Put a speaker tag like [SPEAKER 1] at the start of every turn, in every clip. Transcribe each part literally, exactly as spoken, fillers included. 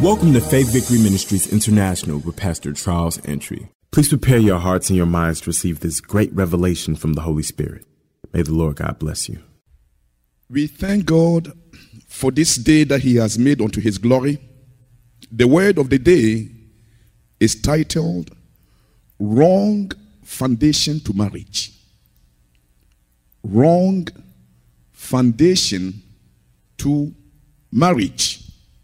[SPEAKER 1] Welcome to Faith Victory Ministries International with Pastor Charles Entry. Please prepare your hearts and your minds to receive this great revelation from the Holy Spirit. May the Lord God bless you.
[SPEAKER 2] We thank God for this day that He has made unto His glory. The word of the day is titled, Wrong Foundation to Marriage. Wrong Foundation to Marriage.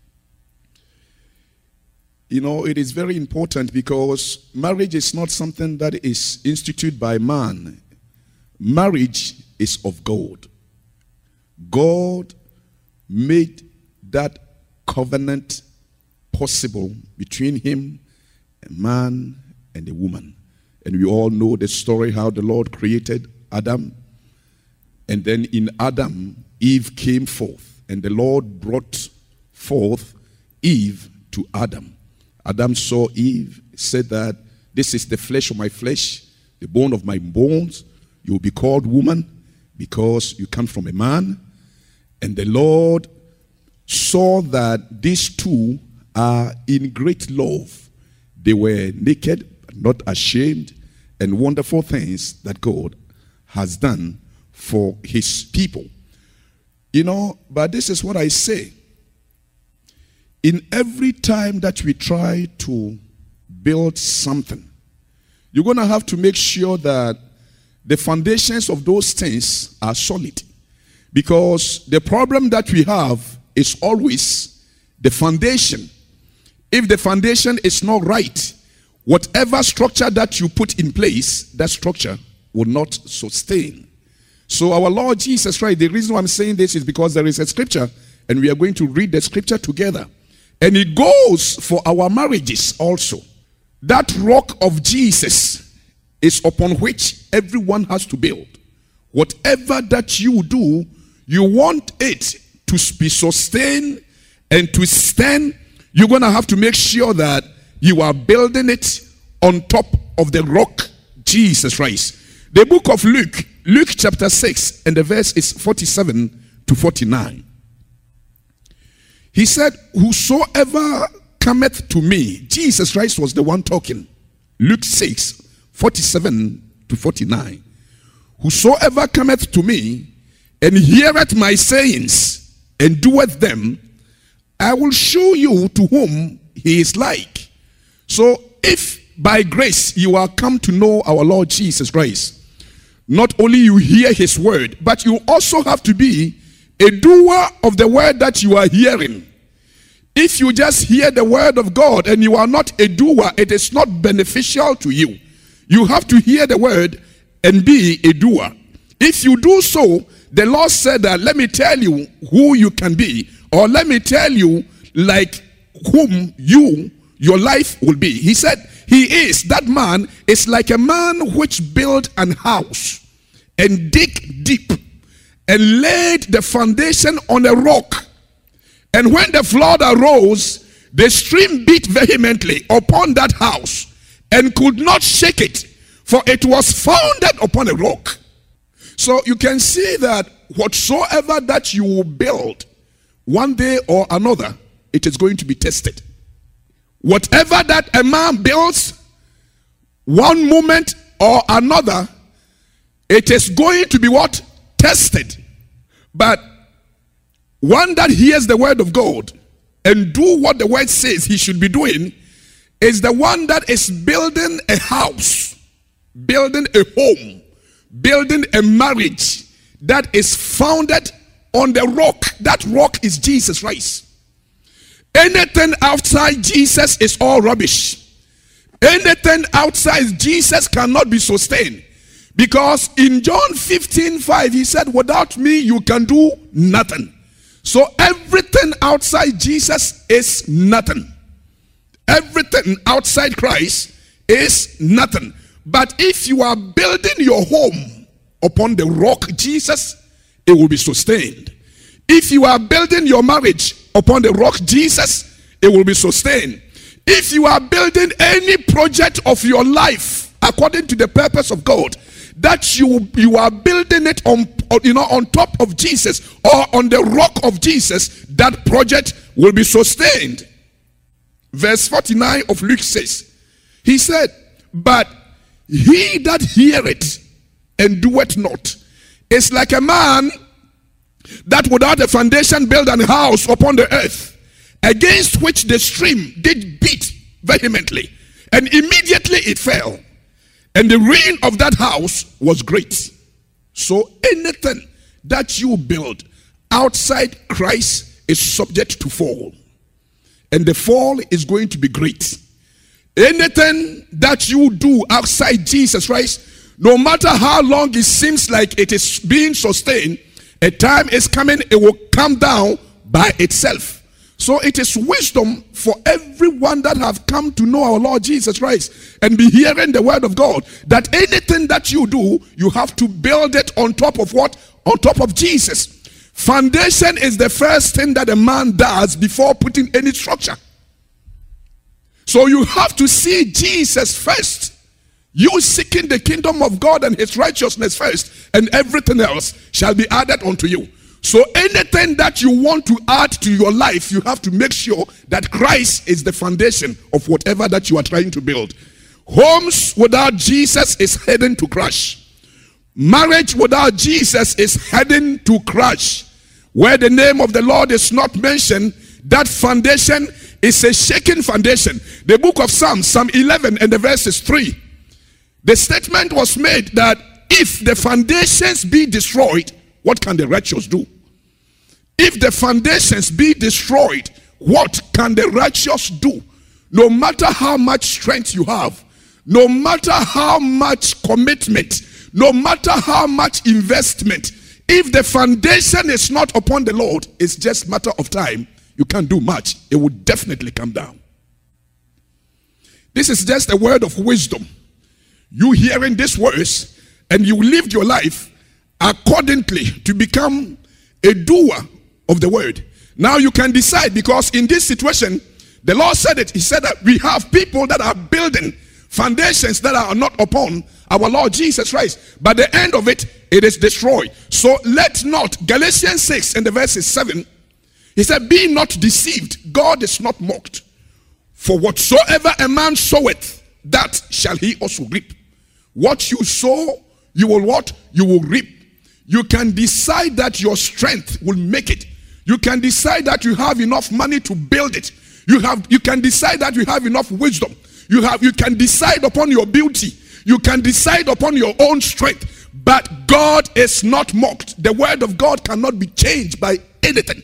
[SPEAKER 2] You know, it is very important because marriage is not something that is instituted by man. Marriage is of God. God made that covenant possible between Him, a man, and a woman. And we all know the story how the Lord created Adam. And then in Adam, Eve came forth. And the Lord brought forth Eve to Adam. Adam saw Eve, said that this is the flesh of my flesh, the bone of my bones. You will be called woman because you come from a man. And the Lord saw that these two are in great love. They were naked, but not ashamed, and wonderful things that God has done for His people. You know, but this is what I say. In every time that we try to build something, you're going to have to make sure that the foundations of those things are solid. Because the problem that we have is always the foundation. If the foundation is not right, whatever structure that you put in place, that structure will not sustain. So our Lord Jesus Christ, the reason why I'm saying this is because there is a scripture, and we are going to read the scripture together. And it goes for our marriages also. That rock of Jesus is upon which everyone has to build. Whatever that you do, you want it to be sustained and to stand. You're going to have to make sure that you are building it on top of the rock, Jesus Christ. The book of Luke, Luke chapter six, and the verse is forty-seven to forty-nine. He said, whosoever cometh to me, Jesus Christ was the one talking. Luke six, forty-seven to forty-nine. Whosoever cometh to me, and heareth my sayings, and doeth them, I will show you to whom he is like. So, if by grace you are come to know our Lord Jesus Christ, not only you hear his word, but you also have to be a doer of the word that you are hearing. If you just hear the word of God and you are not a doer, it is not beneficial to you. You have to hear the word and be a doer. If you do so, the Lord said that, let me tell you who you can be, or let me tell you like whom you, your life will be. He said, he is, that man is like a man which built an house and dig deep and laid the foundation on a rock. And when the flood arose, the stream beat vehemently upon that house and could not shake it, for it was founded upon a rock. So you can see that whatsoever that you will build, one day or another, it is going to be tested. Whatever that a man builds, one moment or another, it is going to be what? Tested. But one that hears the word of God and do what the word says he should be doing is the one that is building a house, building a home, building a marriage that is founded on the rock. That rock is Jesus Christ. Anything outside Jesus is all rubbish. Anything outside Jesus cannot be sustained. Because in John fifteen five, he said, without me you can do nothing. So everything outside Jesus is nothing. Everything outside Christ is nothing. But if you are building your home upon the rock Jesus, it will be sustained. If you are building your marriage upon the rock Jesus, it will be sustained. If you are building any project of your life according to the purpose of God, that you you are building it on, you know, on top of Jesus or on the rock of Jesus, that project will be sustained. verse forty-nine of Luke says, he said, but he that heareth and doeth not is like a man that without a foundation built an house upon the earth, against which the stream did beat vehemently, and immediately it fell, and the ruin of that house was great. So anything that you build outside Christ is subject to fall, and the fall is going to be great. Anything that you do outside Jesus Christ, no matter how long it seems like it is being sustained, a time is coming, it will come down by itself. So it is wisdom for everyone that have come to know our Lord Jesus Christ and be hearing the word of God, that anything that you do, you have to build it on top of what? On top of Jesus. Foundation is the first thing that a man does before putting any structure. So you have to see Jesus first. You seeking the kingdom of God and his righteousness first, and everything else shall be added unto you. So anything that you want to add to your life, you have to make sure that Christ is the foundation of whatever that you are trying to build. Homes without Jesus is heading to crash. Marriage without Jesus is heading to crash. Where the name of the Lord is not mentioned, that foundation is a shaken foundation. The book of Psalms, Psalm eleven and the verse is three. The statement was made that if the foundations be destroyed, what can the righteous do? If the foundations be destroyed, what can the righteous do? No matter how much strength you have, no matter how much commitment, no matter how much investment, if the foundation is not upon the Lord, it's just a matter of time. You can't do much. It will definitely come down. This is just a word of wisdom. You hearing this words, and you lived your life accordingly to become a doer of the word. Now you can decide, because in this situation, the Lord said it. He said that we have people that are building foundations that are not upon our Lord Jesus Christ. But the end of it, it is destroyed. So let not, Galatians six and the verse is seven, he said, be not deceived. God is not mocked. For whatsoever a man soweth, that shall he also reap. What you sow, you will what? You will reap. You can decide that your strength will make it. You can decide that you have enough money to build it. You have you can decide that you have enough wisdom. You have you can decide upon your beauty. You can decide upon your own strength. But God is not mocked. The word of God cannot be changed by anything.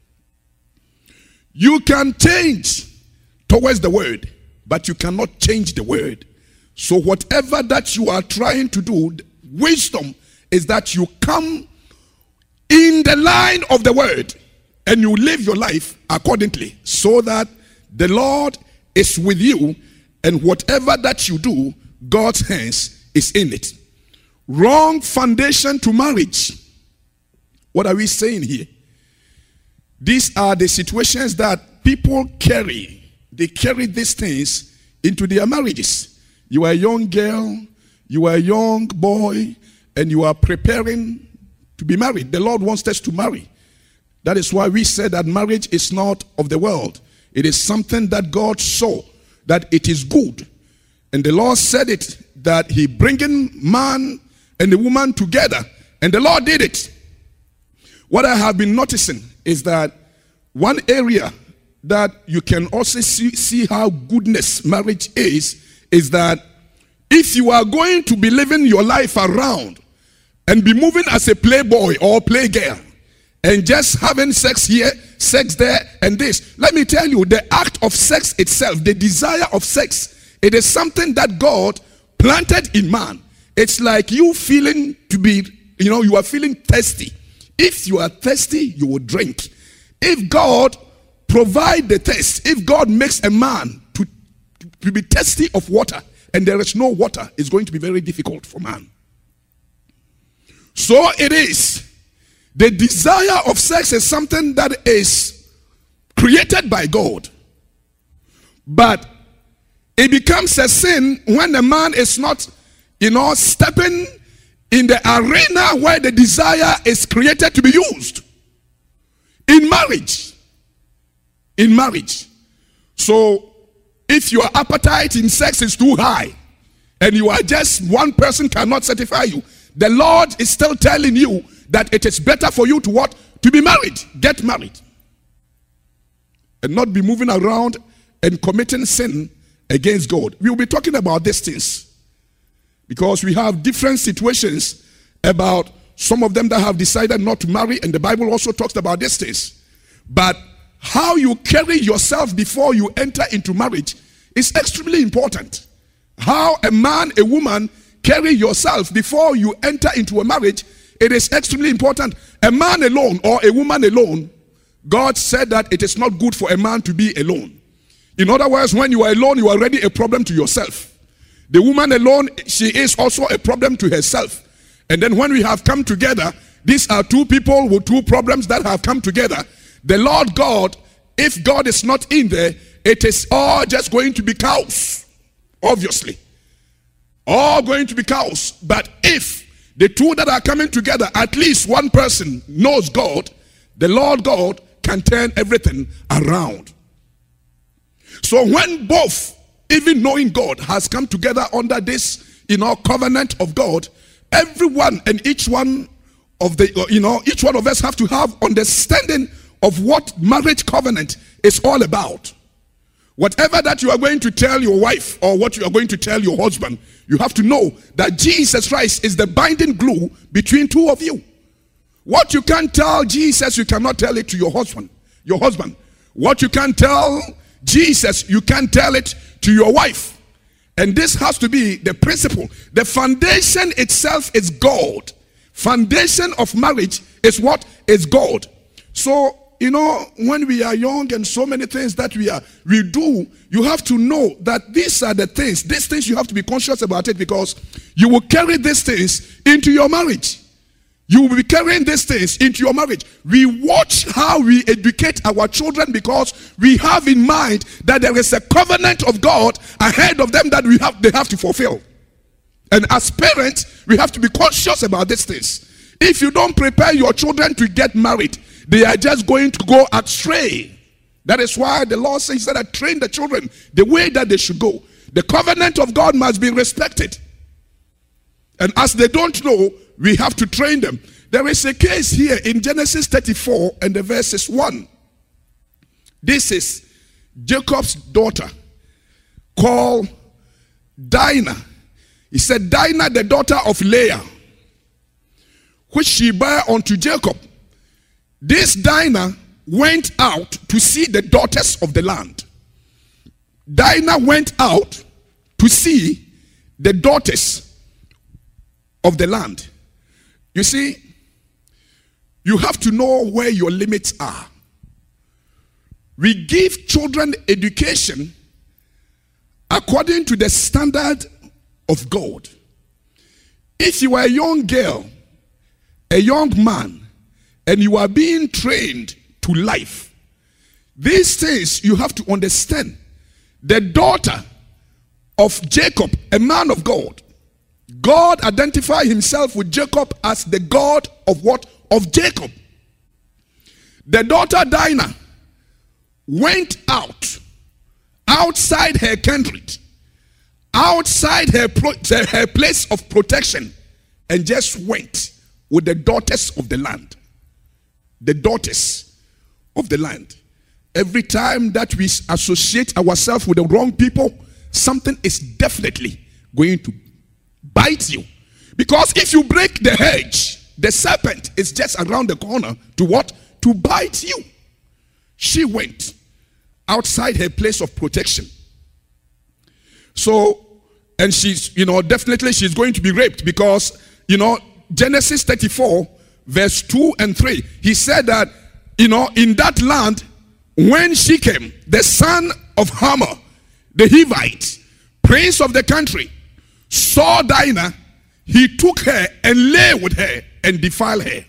[SPEAKER 2] You can change towards the word, but you cannot change the word. So whatever that you are trying to do, wisdom is that you come in the line of the word and you live your life accordingly, so that the Lord is with you, and whatever that you do, God's hands is in it. Wrong foundation to marriage. What are we saying here? These are the situations that people carry. They carry these things into their marriages. You are a young girl, you are a young boy, and you are preparing to be married. The Lord wants us to marry. That is why we said that marriage is not of the world. It is something that God saw, that it is good. And the Lord said it, that he bringing man and the woman together. And the Lord did it. What I have been noticing is that one area that you can also see, see how goodness marriage is, is that if you are going to be living your life around and be moving as a playboy or playgirl and just having sex here, sex there, and this, let me tell you, the act of sex itself, the desire of sex, it is something that God planted in man. It's like you feeling to be, you know, you are feeling thirsty. If you are thirsty, you will drink. If God provide the thirst, if God makes a man to, to be thirsty of water, and there is no water, it's going to be very difficult for man. So it is. The desire of sex is something that is created by God. But it becomes a sin when a man is not, you know, stepping in the arena where the desire is created to be used. In marriage. In marriage. So if your appetite in sex is too high, and you are just one person cannot satisfy you, the Lord is still telling you that it is better for you to what? To be married. Get married. And not be moving around and committing sin against God. We will be talking about these things, because we have different situations about some of them that have decided not to marry, and the Bible also talks about these things. But how you carry yourself before you enter into marriage is extremely important. How a man, a woman carry yourself before you enter into a marriage, it is extremely important. A man alone or a woman alone, God said that it is not good for a man to be alone. In other words, when you are alone, you are already a problem to yourself. The woman alone, she is also a problem to herself. And then when we have come together, these are two people with two problems that have come together. The Lord God, if God is not in there, it is all just going to be chaos. Obviously, all going to be chaos. But if the two that are coming together, at least one person knows God, the Lord God can turn everything around. So when both, even knowing God, has come together under this, you know, covenant of God, everyone and each one of the, you know, each one of us have to have understanding of what marriage covenant is all about. Whatever that you are going to tell your wife or what you are going to tell your husband, you have to know that Jesus Christ is the binding glue between two of you. What you can't tell Jesus, you cannot tell it to your husband. Your husband. What you can't tell Jesus, you can't tell it to your wife. And this has to be the principle. The foundation itself is God. Foundation of marriage is what? Is God. So, you know, when we are young and so many things that we are we do, you have to know that these are the things. These things you have to be conscious about it, because you will carry these things into your marriage. You will be carrying these things into your marriage. We watch how we educate our children, because we have in mind that there is a covenant of God ahead of them that we have they have to fulfill. And as parents, we have to be conscious about these things. If you don't prepare your children to get married, they are just going to go astray. That is why the Lord says that I train the children the way that they should go. The covenant of God must be respected. And as they don't know, we have to train them. There is a case here in Genesis thirty-four and the verses one. This is Jacob's daughter called Dinah. He said, Dinah, the daughter of Leah, which she bare unto Jacob. This Dinah went out to see the daughters of the land. Dinah went out to see the daughters of the land. You see, you have to know where your limits are. We give children education according to the standard of God. If you are a young girl, a young man, and you are being trained to life, these things you have to understand. The daughter of Jacob, a man of God, God identified himself with Jacob as the God of what? Of Jacob. The daughter Dinah went out, outside her country, outside her, pro- her place of protection, and just went with the daughters of the land. The daughters of the land. Every time that we associate ourselves with the wrong people, something is definitely going to bite you. Because if you break the hedge, the serpent is just around the corner to what? To bite you. She went outside her place of protection. So, and she's, you know, definitely she's going to be raped, because, you know, Genesis thirty-four, verse two and three, he said that, you know, in that land, when Shechem, the son of Hamor, the Hivite, prince of the country, saw Dinah, he took her and lay with her and defiled her.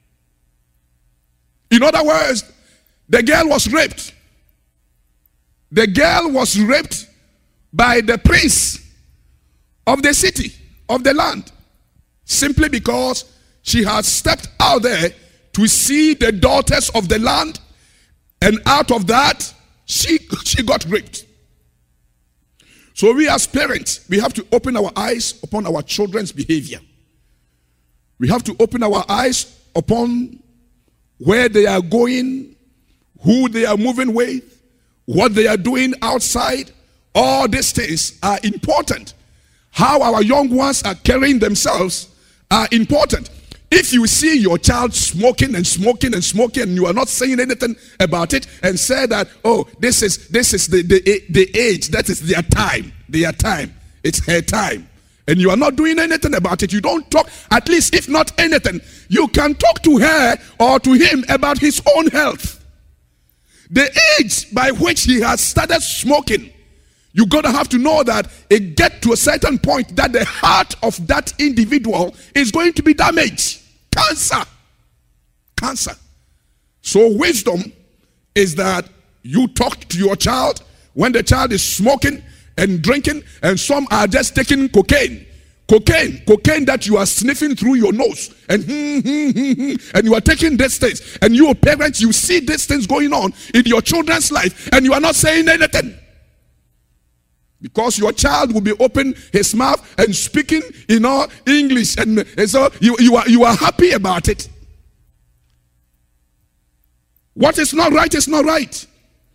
[SPEAKER 2] In other words, the girl was raped. The girl was raped by the prince of the city, of the land, simply because she had stepped out there to see the daughters of the land, and out of that, she, she got raped. So we as parents, we have to open our eyes upon our children's behavior. We have to open our eyes upon where they are going, who they are moving with, what they are doing outside. All these things are important. How our young ones are carrying themselves are important. If you see your child smoking and smoking and smoking and you are not saying anything about it and say that, oh, this is this is the, the, the age, that is their time, their time, it's her time, and you are not doing anything about it, you don't talk, at least if not anything, you can talk to her or to him about his own health. The age by which he has started smoking, you're going to have to know that it gets to a certain point that the heart of that individual is going to be damaged. Cancer. Cancer. So wisdom is that you talk to your child when the child is smoking and drinking, and some are just taking cocaine. Cocaine, cocaine that you are sniffing through your nose, and hmm, hmm, hmm, hmm, and you are taking these things, and you parents, you see these things going on in your children's life, and you are not saying anything. Because your child will be open his mouth and speaking, you know, English, and, and so you, you are you are happy about it. What is not right is not right.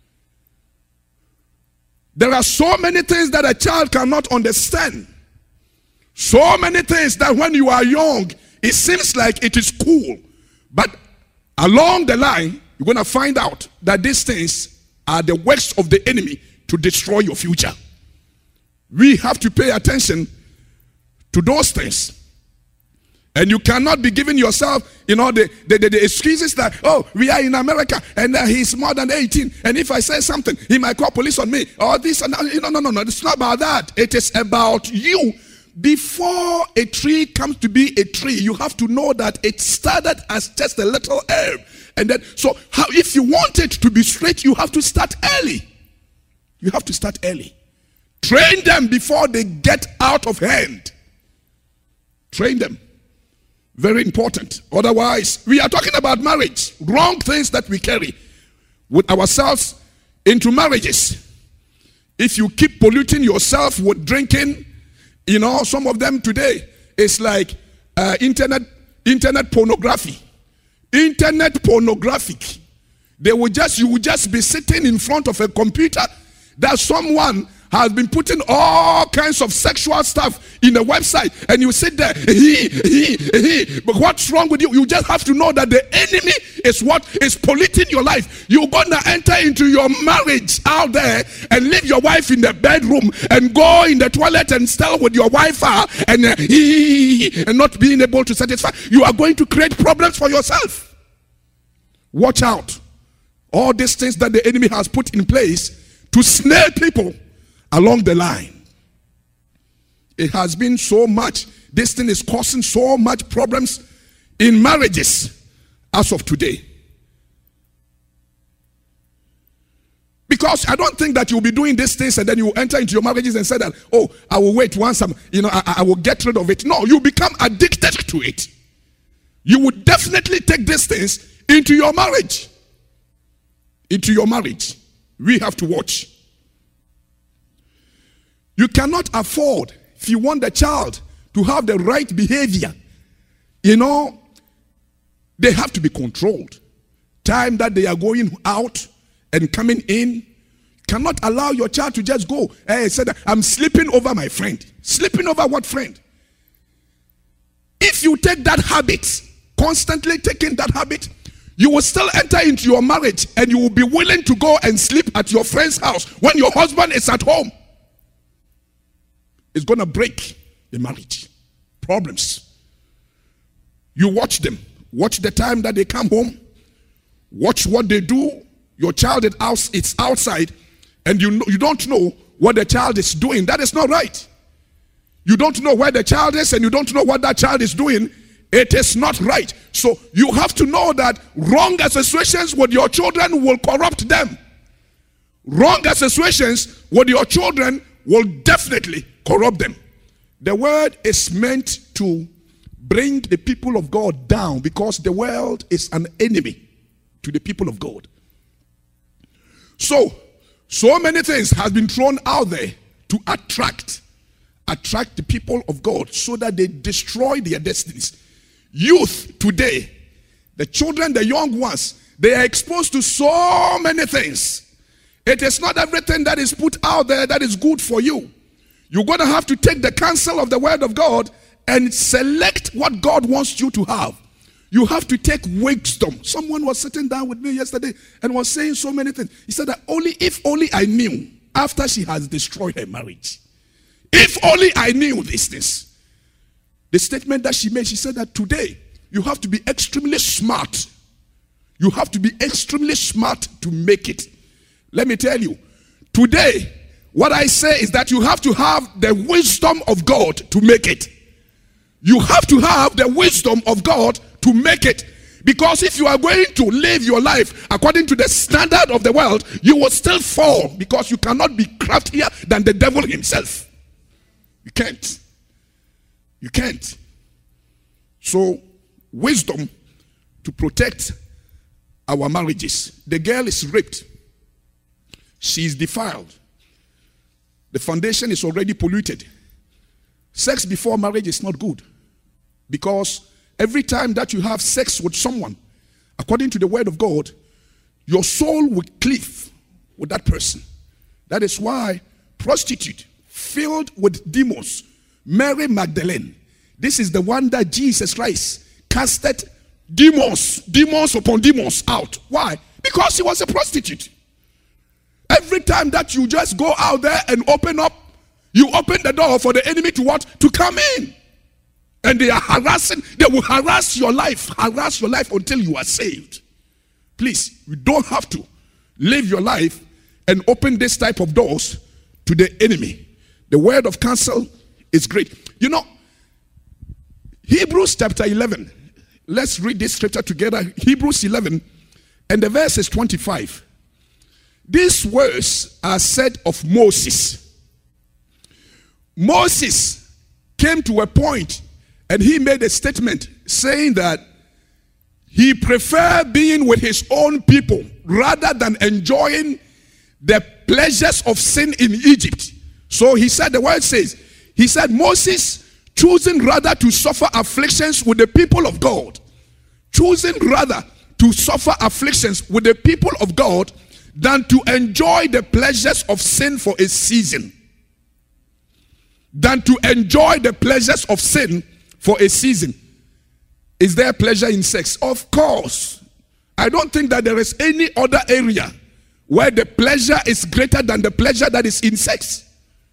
[SPEAKER 2] There are so many things that a child cannot understand. So many things that when you are young, it seems like it is cool. But along the line, you're going to find out that these things are the works of the enemy to destroy your future. We have to pay attention to those things. And you cannot be giving yourself, you know, the, the, the, the excuses that, oh, we are in America and uh, he's more than eighteen. And if I say something, he might call police on me. Or this and that. No, no, no, no. It's not about that. It is about you. Before a tree comes to be a tree, you have to know that it started as just a little herb. And then, so how, if you want it to be straight, you have to start early. You have to start early. Train them before they get out of hand. Train them. Very important. Otherwise, we are talking about marriage. Wrong things that we carry with ourselves into marriages. If you keep polluting yourself with drinking, you know, some of them today, it's like uh, internet, internet pornography. Internet pornographic. They will just, you will just be sitting in front of a computer that someone has been putting all kinds of sexual stuff in the website, and you sit there, he, he, he. But what's wrong with you? You just have to know that the enemy is what is polluting your life. You're gonna enter into your marriage out there and leave your wife in the bedroom and go in the toilet and stay with your wife uh, and uh, he, and not being able to satisfy. You are going to create problems for yourself. Watch out. All these things that the enemy has put in place to snare people along the line. It has been so much. This thing is causing so much problems in marriages as of today. Because I don't think that you'll be doing these things and then you will enter into your marriages and say that, oh, I will wait once I'm, you know, I, I will get rid of it. No, you become addicted to it. You would definitely take these things into your marriage. Into your marriage. We have to watch. You cannot afford, if you want the child to have the right behavior, you know, they have to be controlled. Time that they are going out and coming in, cannot allow your child to just go, hey, said, I'm sleeping over my friend. Sleeping over what friend? If you take that habit, constantly taking that habit, you will still enter into your marriage and you will be willing to go and sleep at your friend's house when your husband is at home. It's going to break the marriage. Problems. You watch them. Watch the time that they come home. Watch what they do. Your child is out, it's outside, and you know, you don't know what the child is doing. That is not right. You don't know where the child is, and you don't know what that child is doing. It is not right. So you have to know that wrong associations with your children will corrupt them. Wrong associations with your children will definitely corrupt them. The word is meant to bring the people of God down because the world is an enemy to the people of God. So, so many things have been thrown out there to attract. Attract the people of God so that they destroy their destinies. Youth today, the children, the young ones, they are exposed to so many things. It is not everything that is put out there that is good for you. You're going to have to take the counsel of the word of God and select what God wants you to have. You have to take wisdom. Someone was sitting down with me yesterday and was saying so many things. He said that only if only I knew after she has destroyed her marriage. If only I knew these things. The statement that she made, she said that today you have to be extremely smart. You have to be extremely smart to make it. Let me tell you, today, what I say is that you have to have the wisdom of God to make it. You have to have the wisdom of God to make it. Because if you are going to live your life according to the standard of the world, you will still fall because you cannot be craftier than the devil himself. You can't. You can't. So, wisdom to protect our marriages. The girl is raped. She is defiled. The foundation is already polluted. Sex before marriage is not good. Because every time that you have sex with someone, according to the word of God, your soul will cleave with that person. That is why prostitute filled with demons, Mary Magdalene, this is the one that Jesus Christ casted demons, demons upon demons out. Why? Because she was a prostitute. Every time that you just go out there and open up, you open the door for the enemy to what? To come in. And they are harassing, they will harass your life, harass your life until you are saved. Please, you don't have to live your life and open this type of doors to the enemy. The word of counsel is great. You know, Hebrews chapter eleven. Let's read this scripture together. Hebrews eleven and the verse is twenty-five. These words are said of Moses. Moses came to a point and he made a statement saying that he preferred being with his own people rather than enjoying the pleasures of sin in Egypt. So he said, the word says, he said, Moses choosing rather to suffer afflictions with the people of God, choosing rather to suffer afflictions with the people of God than to enjoy the pleasures of sin for a season. Than to enjoy the pleasures of sin for a season. Is there pleasure in sex? Of course. I don't think that there is any other area where the pleasure is greater than the pleasure that is in sex.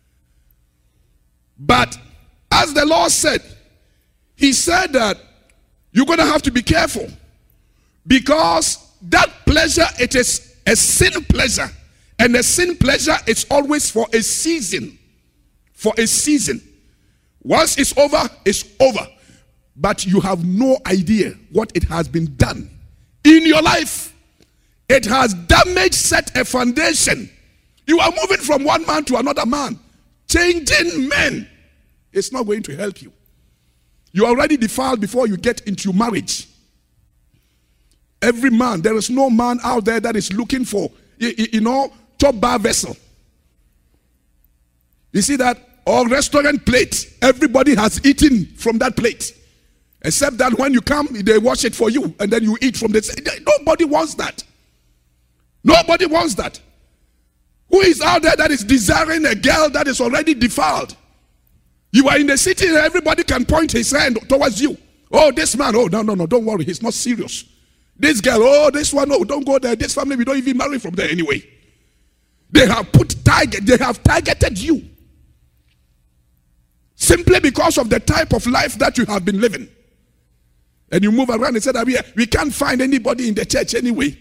[SPEAKER 2] But as the Lord said, he said that you're going to have to be careful because that pleasure, it is a sin pleasure, and a sin pleasure is always for a season. For a season. Once it's over, it's over. But you have no idea what it has been done in your life. It has damaged, set a foundation. You are moving from one man to another man. Changing men is not going to help you. You are already defiled before you get into marriage. Every man, there is no man out there that is looking for, you, you know, top bar vessel. You see that? Or restaurant plate. Everybody has eaten from that plate. Except that when you come, they wash it for you and then you eat from the. Nobody wants that. Nobody wants that. Who is out there that is desiring a girl that is already defiled? You are in the city and everybody can point his hand towards you. Oh, this man, oh, no, no, no, don't worry, he's not serious. This girl, oh, this one, oh, don't go there. This family, we don't even marry from there anyway. They have put target, they have targeted you. Simply because of the type of life that you have been living. And you move around and say that we, we can't find anybody in the church anyway.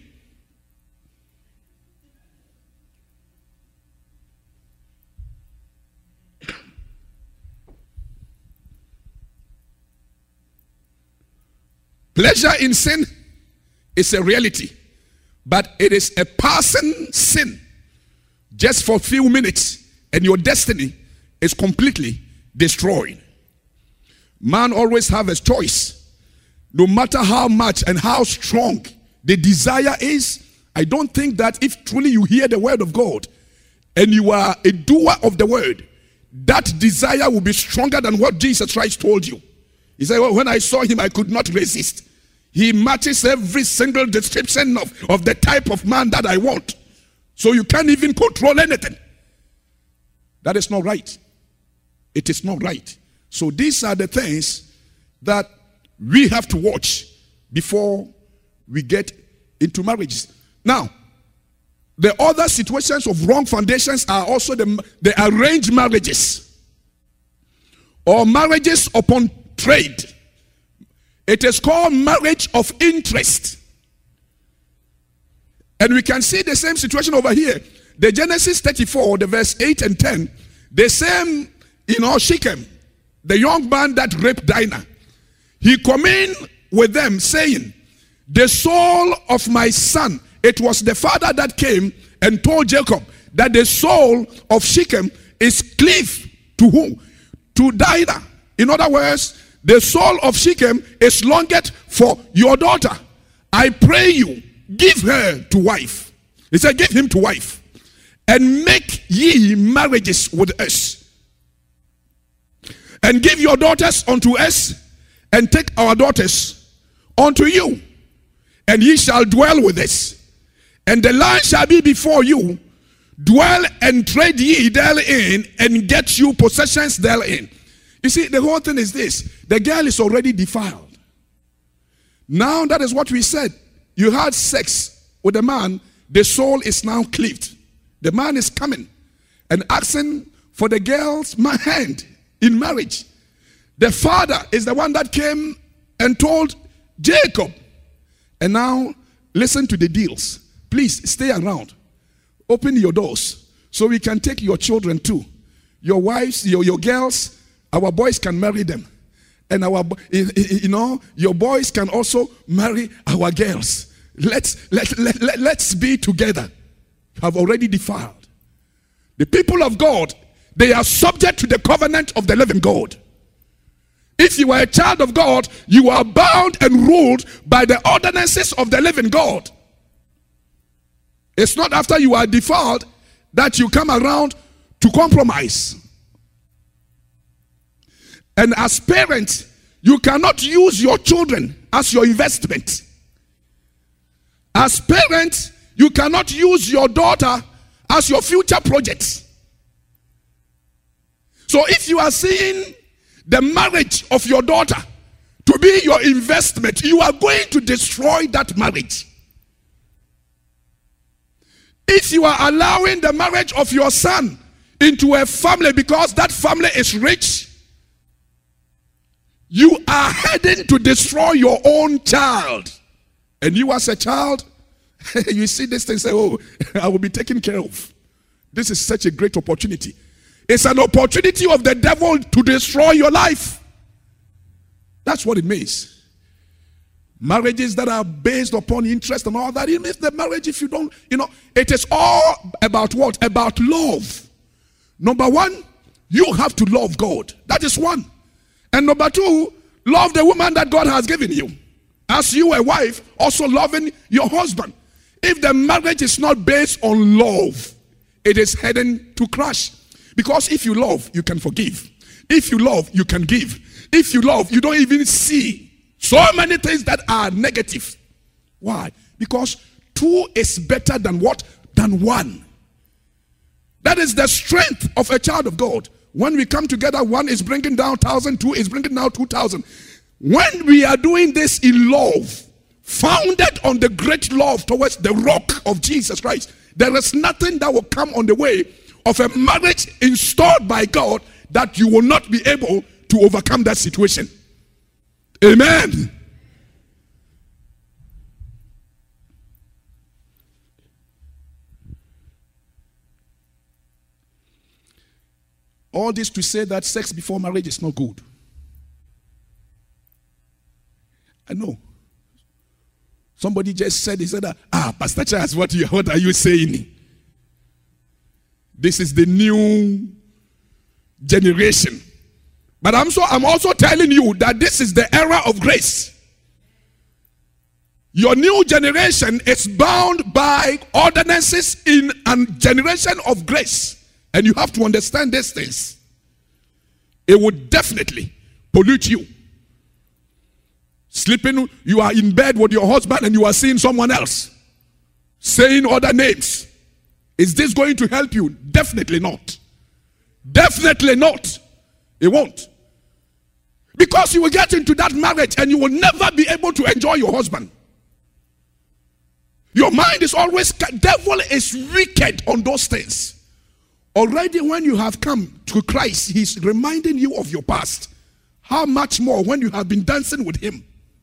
[SPEAKER 2] Pleasure in sin is a reality, but it is a passing sin just for a few minutes, and your destiny is completely destroyed. Man always have a choice. No matter how much and how strong the desire is, I don't think that if truly you hear the word of God and you are a doer of the word, that desire will be stronger than what Jesus Christ told you. He said, well, when I saw him, I could not resist. He matches every single description of, of the type of man that I want. So you can't even control anything. That is not right. It is not right. So these are the things that we have to watch before we get into marriages. Now, the other situations of wrong foundations are also the, the arranged marriages or marriages upon trade. It is called marriage of interest. And we can see the same situation over here. The Genesis thirty-four, the verse eight and ten, the same, you know, Shechem, the young man that raped Dinah, he come in with them saying, the soul of my son. It was the father that came and told Jacob that the soul of Shechem is cleaved to who? To Dinah. In other words, the soul of Shechem is longed for your daughter. I pray you, give her to wife. He said, give him to wife. And make ye marriages with us. And give your daughters unto us, and take our daughters unto you. And ye shall dwell with us. And the land shall be before you. Dwell and trade ye therein, and get you possessions therein. You see, the whole thing is this. The girl is already defiled. Now that is what we said. You had sex with a man, the soul is now cleaved. The man is coming and asking for the girl's hand in marriage. The father is the one that came and told Jacob. And now listen to the deals. Please stay around. Open your doors so we can take your children too. Your wives, your, your girls, our boys can marry them. And our, you know, your boys can also marry our girls. Let's, let, let, let, let's be together. Have already defiled. The people of God, they are subject to the covenant of the living God. If you are a child of God, you are bound and ruled by the ordinances of the living God. It's not after you are defiled that you come around to compromise. And as parents, you cannot use your children as your investment. As parents, you cannot use your daughter as your future project. So if you are seeing the marriage of your daughter to be your investment, you are going to destroy that marriage. If you are allowing the marriage of your son into a family because that family is rich, you are heading to destroy your own child. And you as a child, you see this thing, say, oh, I will be taken care of. This is such a great opportunity. It's an opportunity of the devil to destroy your life. That's what it means. Marriages that are based upon interest and all that, it means the marriage, if you don't, you know, it is all about what? About love. Number one, you have to love God. That is one. And number two, love the woman that God has given you. As you, a wife, also loving your husband. If the marriage is not based on love, it is heading to crash. Because if you love, you can forgive. If you love, you can give. If you love, you don't even see so many things that are negative. Why? Because two is better than what? Than one. That is the strength of a child of God. When we come together, one is bringing down thousand, two is bringing down two thousand. When we are doing this in love, founded on the great love towards the rock of Jesus Christ, there is nothing that will come on the way of a marriage installed by God that you will not be able to overcome that situation. Amen. All this to say that sex before marriage is not good. I know. Somebody just said, he said, ah, Pastor Charles, what, you, what are you saying? This is the new generation. But I'm, so, I'm also telling you that this is the era of grace. Your new generation is bound by ordinances in a generation of grace. And you have to understand these things. it would definitely pollute you. Sleeping, you are in bed with your husband and you are seeing someone else, saying other names. Is this going to help you? Definitely not. Definitely not. It won't. Because you will get into that marriage and you will never be able to enjoy your husband. Your mind is always, devil is wicked on those things. Already when you have come to Christ, he's reminding you of your past. How much more when you have been dancing with him?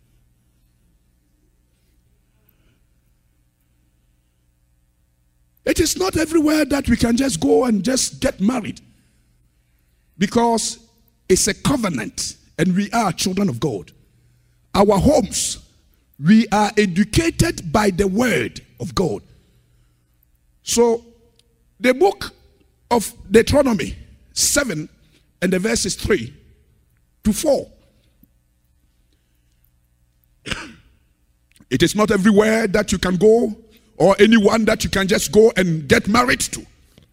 [SPEAKER 2] It is not everywhere that we can just go and just get married. Because it's a covenant and we are children of God. Our homes, we are educated by the word of God. So, the book of Deuteronomy seven and the verses three to four. It is not everywhere that you can go, or anyone that you can just go and get married to.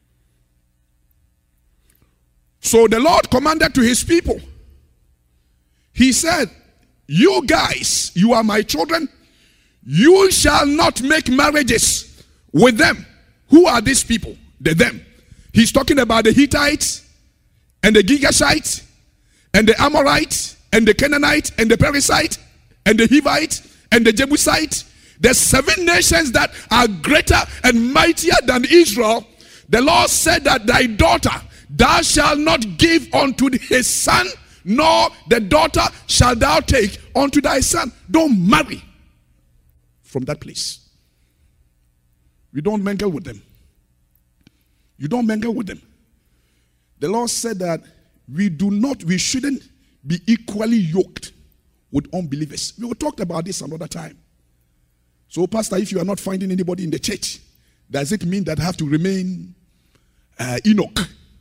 [SPEAKER 2] So the Lord commanded to his people. He said, you guys, you are my children. You shall not make marriages with them. Who are these people? The them. He's talking about the Hittites and the Girgashites and the Amorites and the Canaanites and the Perizzites and the Hivites and the Jebusites. The seven nations that are greater and mightier than Israel. The Lord said that thy daughter thou shalt not give unto his son, nor the daughter shalt thou take unto thy son. Don't marry from that place. You don't mingle with them. You don't mingle with them. The Lord said that we do not, we shouldn't be equally yoked with unbelievers. We will talk about this another time. So, Pastor, if you are not finding anybody in the church, does it mean that I have to remain uh, Enoch?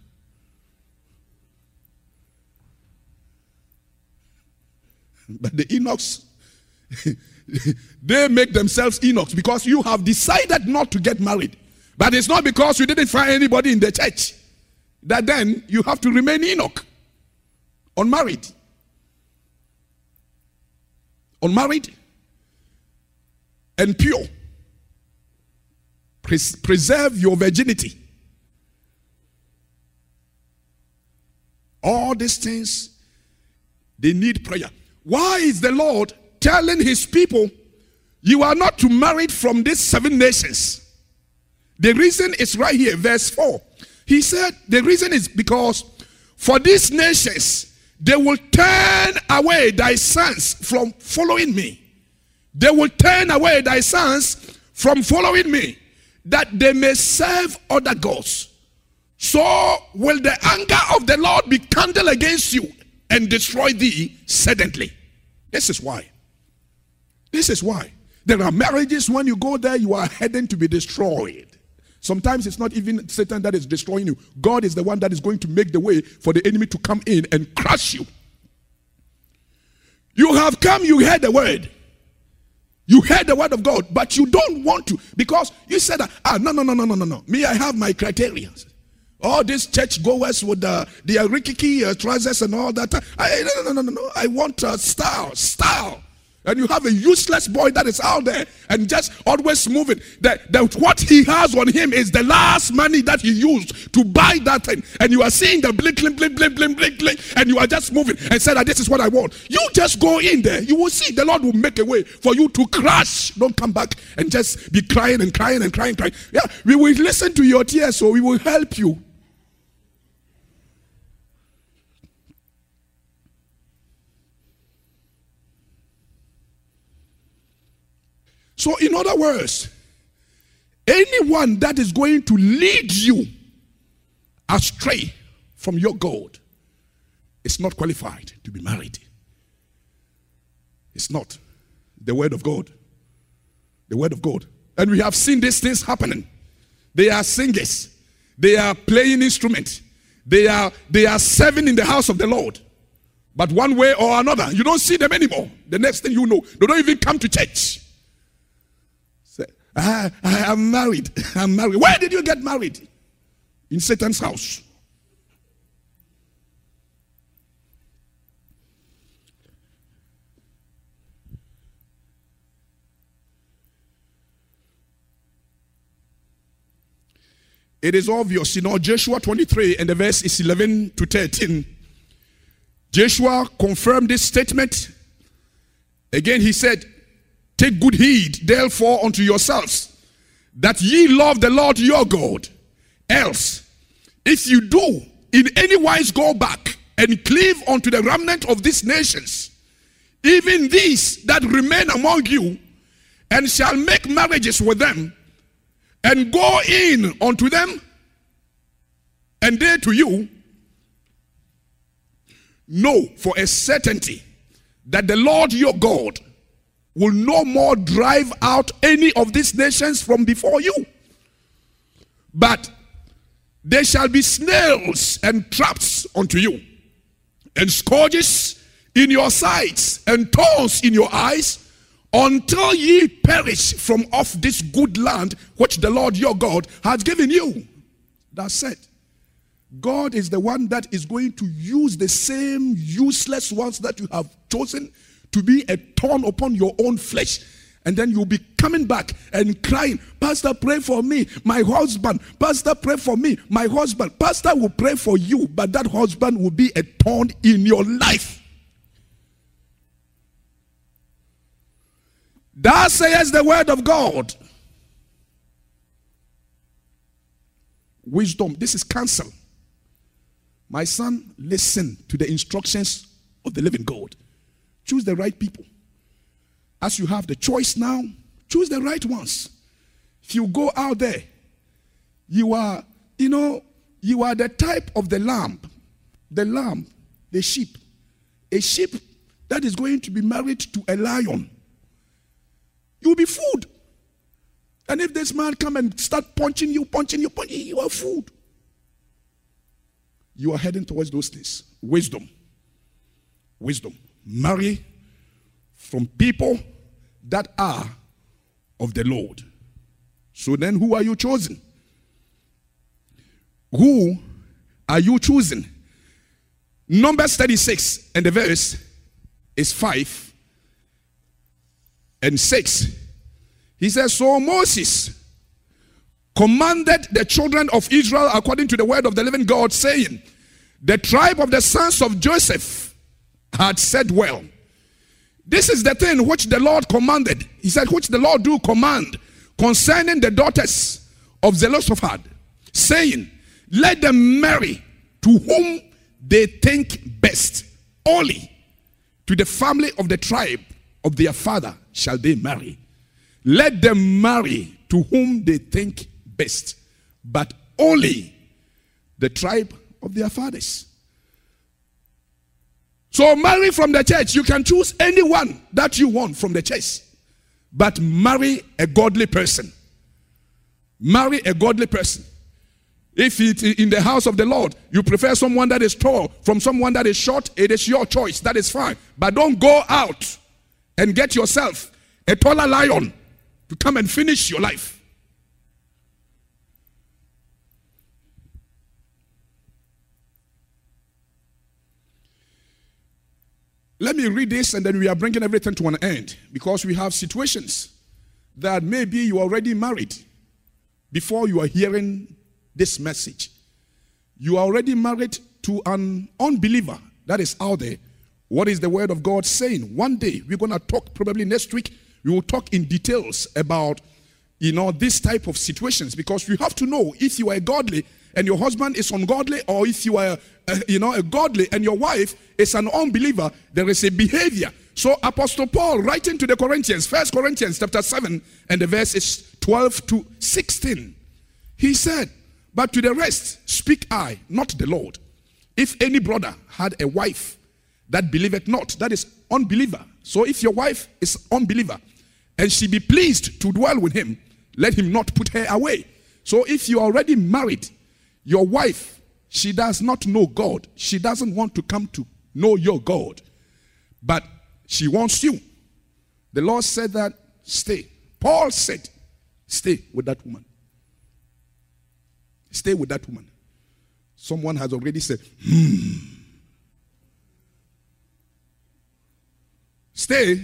[SPEAKER 2] But the Enochs, they make themselves Enochs because you have decided not to get married. But it's not because you didn't find anybody in the church that then you have to remain Enoch. Unmarried. Unmarried. And pure. Pres- preserve your virginity. All these things, they need prayer. Why is the Lord telling his people, you are not to marry from these seven nations? The reason is right here, verse four. He said, the reason is because for these nations, they will turn away thy sons from following me. They will turn away thy sons from following me, that they may serve other gods. So will the anger of the Lord be kindled against you and destroy thee suddenly. This is why. This is why. There are marriages, when you go there, you are heading to be destroyed. Sometimes it's not even Satan that is destroying you. God is the one that is going to make the way for the enemy to come in and crush you. You have come, you heard the word. You heard the word of God, but you don't want to, because you said that, ah, no, no, no, no, no, no, no. Me, I have my criteria. All these church goers with the, the rikiki uh, trousers and all that. I, no, no, no, no, no. I want uh, style, style. And you have a useless boy that is out there and just always moving. That, that what he has on him is the last money that he used to buy that thing. And you are seeing the blink, blink, blink, blink, blink, blink, blink, and you are just moving and say that this is what I want. You just go in there. You will see the Lord will make a way for you to crash. Don't come back and just be crying and crying and crying, crying. Yeah, we will listen to your tears, so we will help you. So in other words, anyone that is going to lead you astray from your God is not qualified to be married. It's not. The word of God. The word of God. And we have seen these things happening. They are singers. They are playing instruments. They are, they are serving in the house of the Lord. But one way or another, you don't see them anymore. The next thing you know, they don't even come to church. I, I am married. I'm married. Where did you get married? In Satan's house. It is obvious, you know, Joshua twenty-three and the verse is eleven to thirteen. Joshua confirmed this statement. Again, he said, take good heed, therefore, unto yourselves, that ye love the Lord your God. Else, if you do in any wise go back and cleave unto the remnant of these nations, even these that remain among you, and shall make marriages with them, and go in unto them, and they to you, know for a certainty that the Lord your God will no more drive out any of these nations from before you, but there shall be snails and traps unto you, and scourges in your sides, and thorns in your eyes, until ye perish from off this good land which the Lord your God has given you. That's it. God is the one that is going to use the same useless ones that you have chosen to be a thorn upon your own flesh. And then you'll be coming back and crying, Pastor, pray for me, my husband. Pastor, pray for me, my husband. Pastor will pray for you, but that husband will be a thorn in your life. Thus says the word of God. Wisdom, this is counsel. My son, listen to the instructions of the living God. Choose the right people. As you have the choice now, choose the right ones. If you go out there, you are, you know, you are the type of the lamb. The lamb, the sheep. A sheep that is going to be married to a lion. You will be food. And if this man come and start punching you, punching you, punching you, you are food. You are heading towards those things. Wisdom. Wisdom. Marry from people that are of the Lord. So then who are you choosing? Who are you choosing? Numbers thirty-six and the verse is five and six. He says, so Moses commanded the children of Israel according to the word of the living God, saying, the tribe of the sons of Joseph had said well. This is the thing which the Lord commanded. He said, which the Lord do command concerning the daughters of Zelophehad, saying, let them marry to whom they think best. Only to the family of the tribe of their father shall they marry. Let them marry to whom they think best, but only the tribe of their fathers. So marry from the church. You can choose anyone that you want from the church, but marry a godly person. Marry a godly person. If it in the house of the Lord, you prefer someone that is tall from someone that is short, it is your choice. That is fine. But don't go out and get yourself a taller lion to come and finish your life. Let me read this and then we are bringing everything to an end, because we have situations that maybe you are already married before you are hearing this message. You are already married to an unbeliever that is out there. What is the word of God saying? One day we're going to talk, probably next week, we will talk in details about, you know, this type of situations, because you have to know if you are godly and your husband is ungodly, or if you are, uh, you know, a godly and your wife is an unbeliever, there is a behavior. So Apostle Paul writing to the Corinthians, First Corinthians chapter seven, and the verse is twelve to sixteen. He said, but to the rest speak I, not the Lord. If any brother had a wife that believeth not, that is unbeliever. So if your wife is unbeliever, and she be pleased to dwell with him, let him not put her away. So if you are already married, your wife, she does not know God. She doesn't want to come to know your God, but she wants you. The Lord said that, stay. Paul said, stay with that woman. Stay with that woman. Someone has already said, hmm. Stay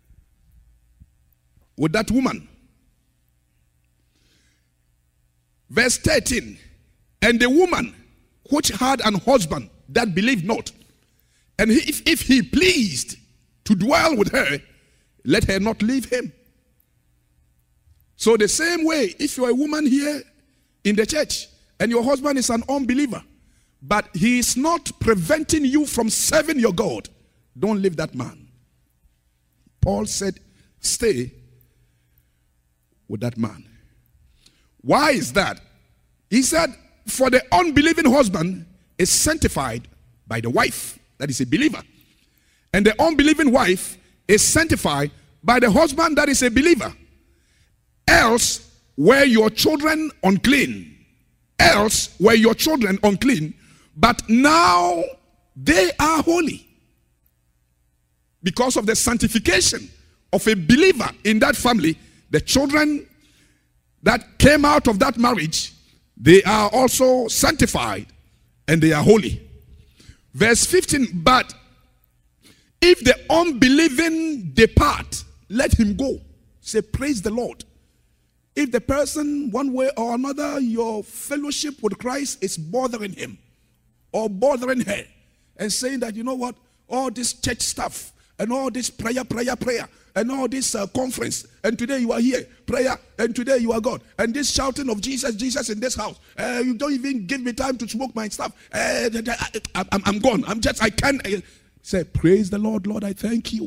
[SPEAKER 2] with that woman. Verse thirteen. And the woman which had an husband that believed not, and he, if, if he pleased to dwell with her, let her not leave him. So the same way, if you are a woman here in the church and your husband is an unbeliever, but he is not preventing you from serving your God, don't leave that man. Paul said, stay with that man. Why is that? He said, for the unbelieving husband is sanctified by the wife that is a believer, and the unbelieving wife is sanctified by the husband that is a believer. Else were your children unclean. Else were your children unclean, but now they are holy. Because of the sanctification of a believer in that family, the children that came out of that marriage, they are also sanctified and they are holy. Verse fifteen, but if the unbelieving depart, let him go. Say, praise the Lord. If the person, one way or another, your fellowship with Christ is bothering him or bothering her and saying that, you know what, all this church stuff and all this prayer, prayer, prayer, and all this uh, conference, and today you are here, prayer, and today you are God, and this shouting of Jesus, Jesus in this house, uh, you don't even give me time to smoke my stuff, uh, I, I'm, I'm gone, I'm just, I can't, uh, say, praise the Lord, Lord, I thank you.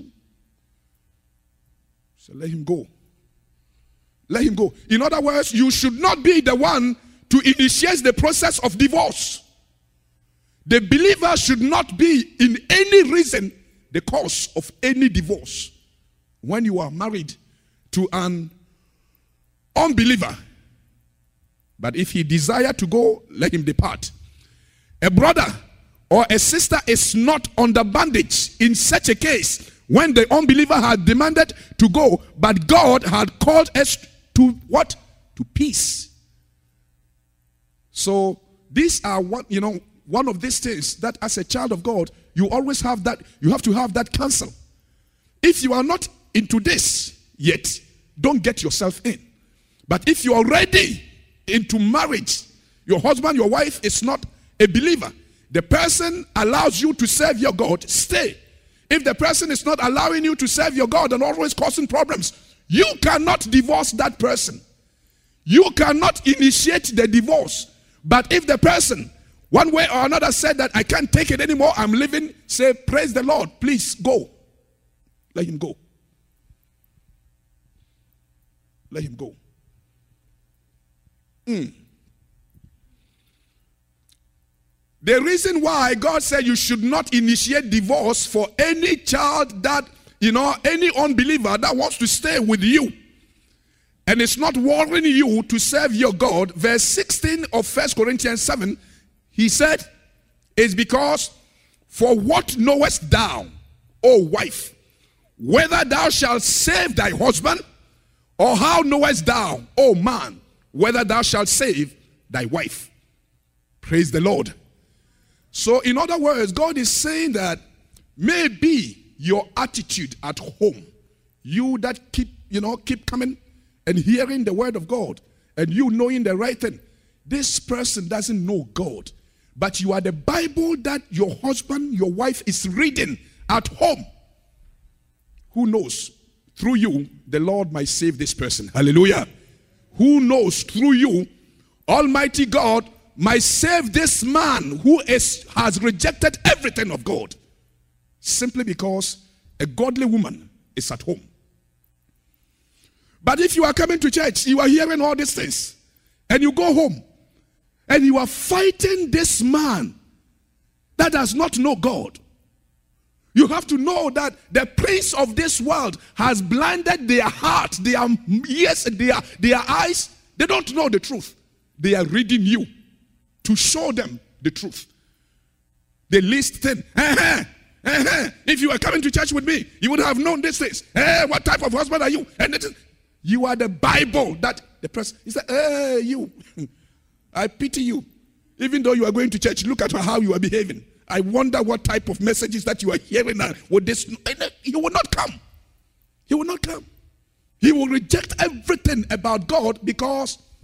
[SPEAKER 2] So let him go. Let him go. In other words, you should not be the one to initiate the process of divorce. The believer should not be in any reason the cause of any divorce. When you are married to an unbeliever, but if he desire to go, let him depart. A brother or a sister is not under bondage in such a case when the unbeliever had demanded to go, but God had called us to what? To peace. So these are what, you know, one of these things that as a child of God, you always have that, you have to have that counsel. If you are not into this yet, don't get yourself in. But if you are ready into marriage, your husband, your wife is not a believer, the person allows you to serve your God, stay. If the person is not allowing you to serve your God and always causing problems, you cannot divorce that person. You cannot initiate the divorce. But if the person, one way or another, said that I can't take it anymore, I'm leaving, say, praise the Lord, please go. Let him go. Let him go. Mm. The reason why God said you should not initiate divorce for any child that, you know, any unbeliever that wants to stay with you and it's not worrying you to serve your God, verse sixteen of First Corinthians seven, he said, is because for what knowest thou, O wife, whether thou shalt save thy husband, or how knowest thou, O man, whether thou shalt save thy wife? Praise the Lord. So in other words, God is saying that maybe your attitude at home, you that keep, you know, keep coming and hearing the word of God, and you knowing the right thing, this person doesn't know God, but you are the Bible that your husband, your wife is reading at home. Who knows? Through you, the Lord might save this person. Hallelujah. Who knows? Through you, Almighty God might save this man who is, has rejected everything of God, simply because a godly woman is at home. But if you are coming to church, you are hearing all these things, and you go home, and you are fighting this man that does not know God, you have to know that the prince of this world has blinded their heart, their ears, their, their eyes. They don't know the truth. They are reading you to show them the truth. The least thing. Uh-huh, uh-huh. If you were coming to church with me, you would have known these things. Hey, what type of husband are you? And it is, you are the Bible that the person, he said, hey, you, I pity you. Even though you are going to church, look at how you are behaving. I wonder what type of messages that you are hearing now. Would this, he will not come. He will not come. He will reject everything about God because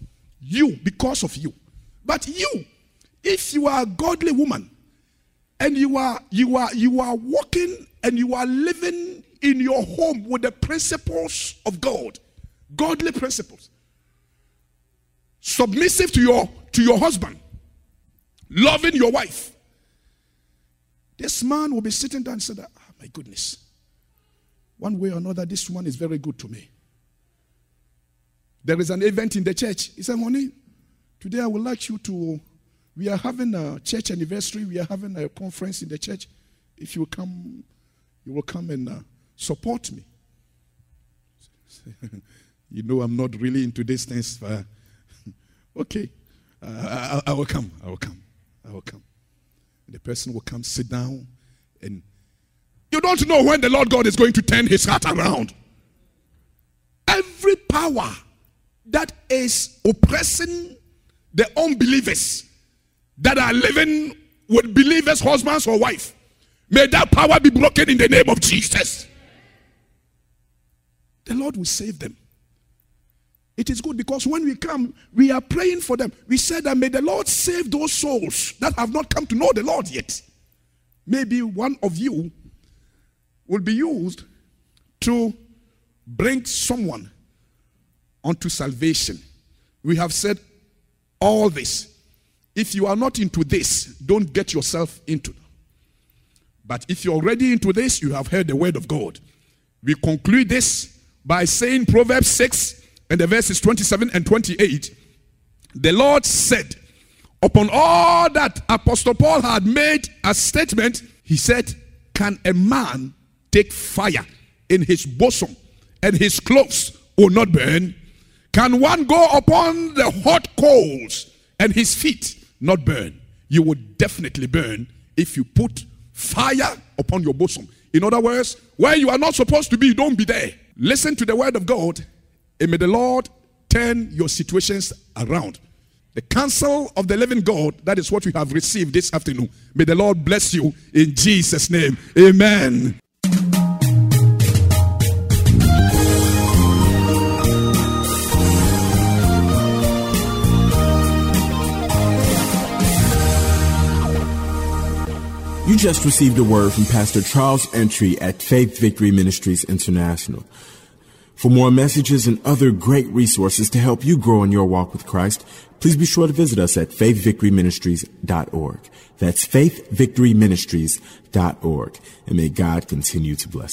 [SPEAKER 2] You, because of you. But you, if you are a godly woman, and you are you are you are walking and you are living in your home with the principles of God, godly principles, submissive to your to your husband, loving your wife, this man will be sitting down and say, "Ah, oh, my goodness, one way or another, this woman is very good to me." There is an event in the church. He said, "Honey, today I would like you to, we are having a church anniversary. We are having a conference in the church. If you come, you will come and uh, support me." You know, I'm not really into these things. Uh, okay, uh, I, I will come. I will come. I will come. The person will come, sit down, and you don't know when the Lord God is going to turn his heart around. Every power that is oppressing the unbelievers that are living with believers, husbands or wife, may that power be broken in the name of Jesus. The Lord will save them. It is good because when we come, we are praying for them. We said that may the Lord save those souls that have not come to know the Lord yet. Maybe one of you will be used to bring someone unto salvation. We have said all this. If you are not into this, don't get yourself into it. But if you're already into this, you have heard the word of God. We conclude this by saying Proverbs six and the verses twenty-seven and twenty-eight. The Lord said, upon all that Apostle Paul had made a statement, he said, can a man take fire in his bosom and his clothes will not burn? Can one go upon the hot coals and his feet not burn? You will definitely burn if you put fire upon your bosom. In other words, where you are not supposed to be, don't be there. Listen to the word of God, and may the Lord turn your situations around. The counsel of the living God, that is what we have received this afternoon. May the Lord bless you in Jesus' name. Amen.
[SPEAKER 1] You just received a word from Pastor Charles Entry at Faith Victory Ministries International. For more messages and other great resources to help you grow in your walk with Christ, please be sure to visit us at faith victory ministries dot org. That's faith victory ministries dot org. And may God continue to bless.